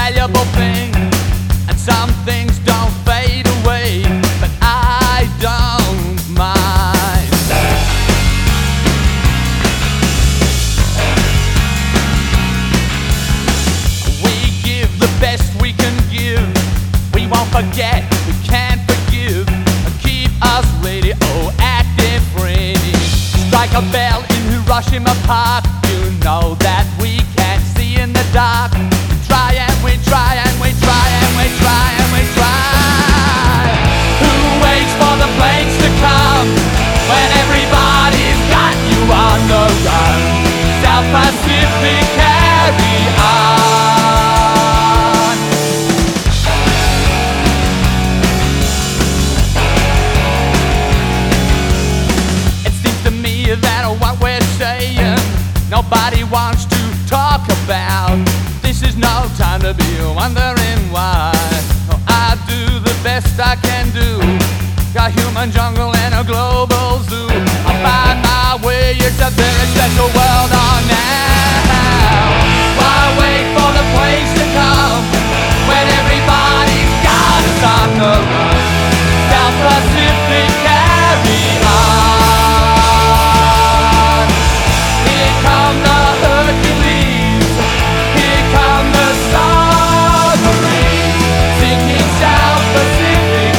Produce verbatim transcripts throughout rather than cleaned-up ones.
valuable thing, and some things don't fade away, but I don't mind. We give the best we can give. We won't forget, we can't forgive. Keep us ready, oh active ready. Strike a bell in Hiroshima Park. You know that we can't see in the dark. We try and we try and we try and we try and we try. Who waits for the planes to come when everybody's got you on the run? South Pacific, carry on. It seems to me that what we're saying nobody wants to talk about. This is no time to be wondering why. No, I do the best I can do. Got human jungle and a global zoo. I find my way, it's a very special world on now. Why wait for the place to come when everybody's got us on the run? South Pacific, carry on. Here come the Hercules, here come the submarines, sinking South Pacific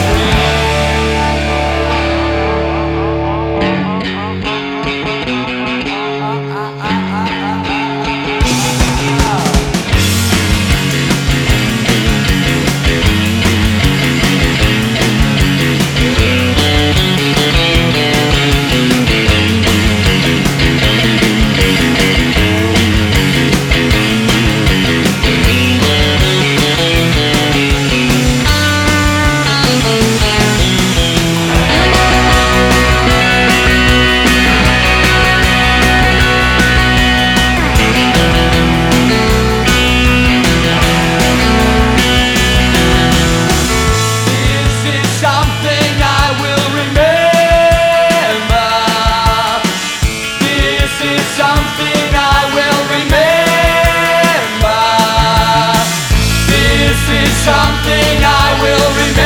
something I will remember. This is something I will remember.